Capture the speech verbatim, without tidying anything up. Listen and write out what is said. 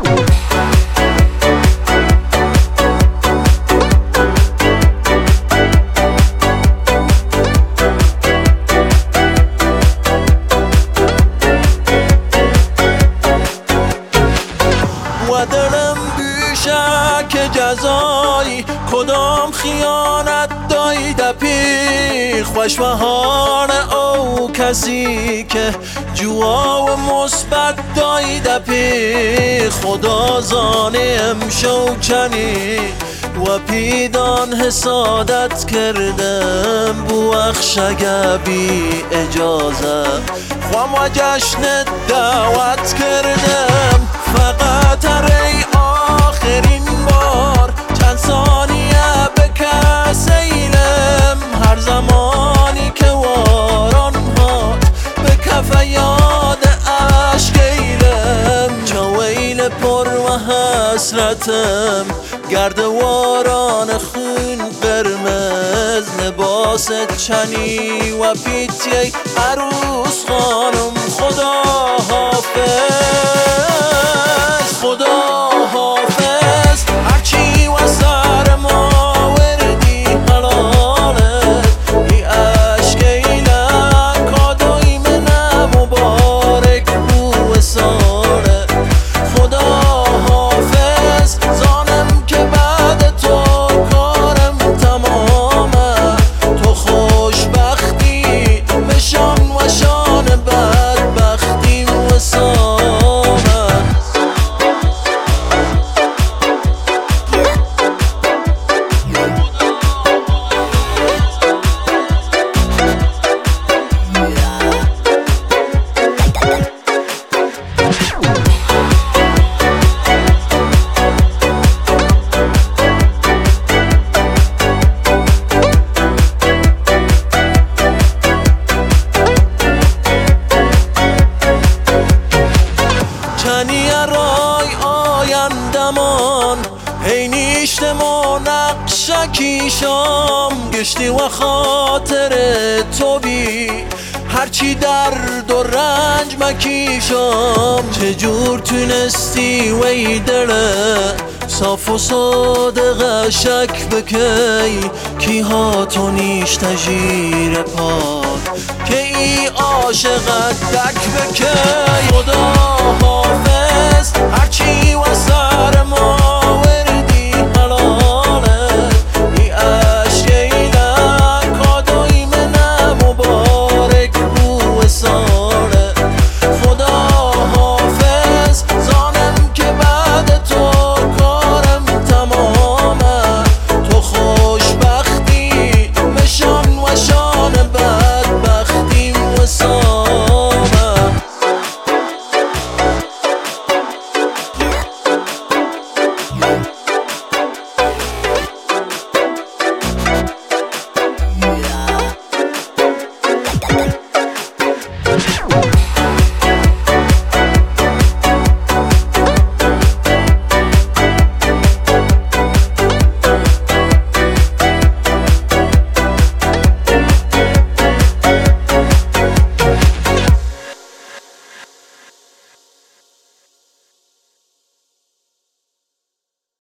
و دلم بیشه که جزایی کدام خیانت دایده پی خوشبهار او کسی که جوا و مثبت دایده پی خدا زانیم شوکنی و پیدان حسادت کردم بوخش اگه بی اجازه خوام و جشن دعوت کردم فقط ری آخرین بار چند ثانیه بکسیلم هر زمانی که واران ها به کف یاد عشقیلم چویل پر و حسرتم گرد واران خون قرمز لباس چنی و پیتی عروس خانم خدا حافظ خدا حافظ هرچی و سر ما وردی حلالت ای عشقیله کادوی من مبارک بو وصالت خدا حافظ زانم که بعد تو کارم تمامه تو خوشبختی بشان و شان بدبختی وصالت چنی رای آیندمان هی نیشتمو نقشکی شام گشتی و خاطر تو بی هرچی درد و رنج مکیشام چجور تونستی وی دره صاف و صادق شک بکی کی ها تو نیشت جیر پاک که ای عاشقت دک بکی خدا حافظ هرچی